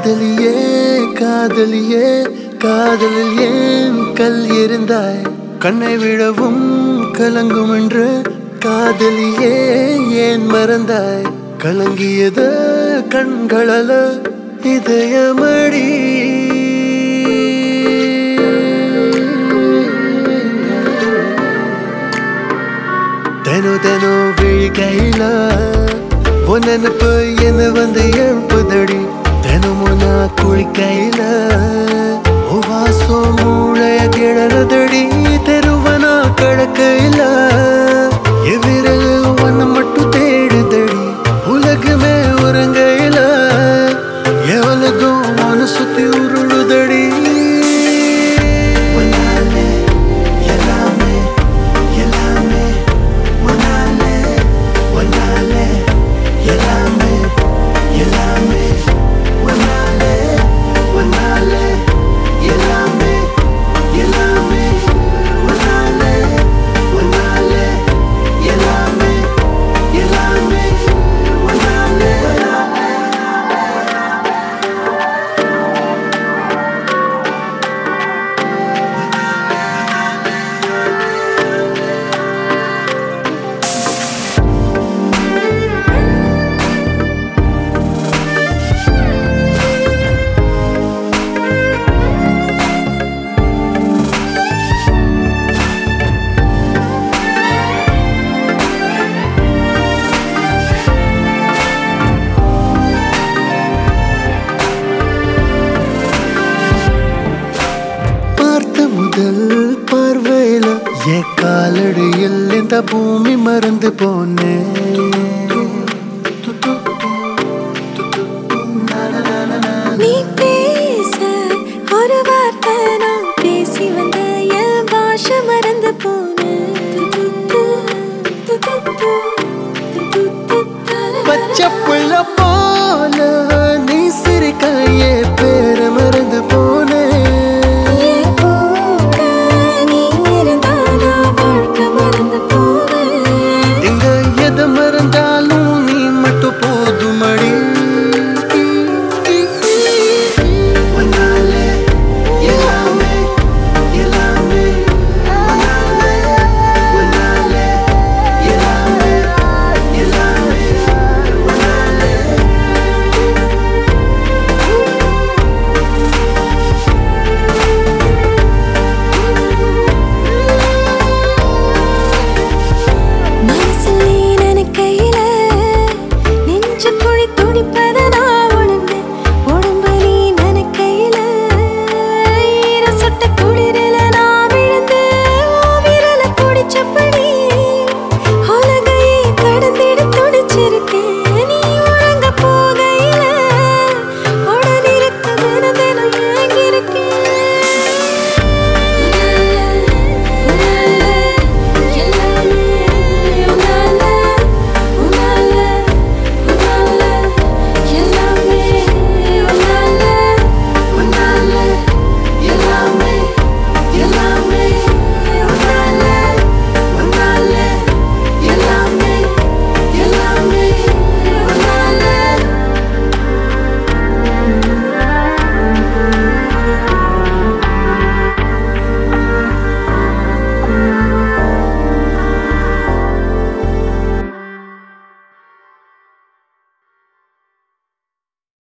காதலியே காதலியே காதலில் ஏன் கல் எறிந்தாய் கண்ணை விடவும் கலங்கும் என்று காதலியே ஏன் மறந்தாய் கலங்கியது கண்களல இதயமடி தெனோ தெனோ விழிக்கையில உன் நினைப்பு என்ன வந்து எழுப்புதடி தினமும் நான் குளிக்கையில வாசம் மூளைய கிழறதடி தெருவனா கடக்கையில எவ்விரல் ஒன்னு மட்டும் தேடுதடி உலகமே உறங்கையில எவ்வளதும் மனு சுத்தி உருளுதடி முதல் பார்வையில என் காலடியில் இந்த பூமி மறந்து போனேன்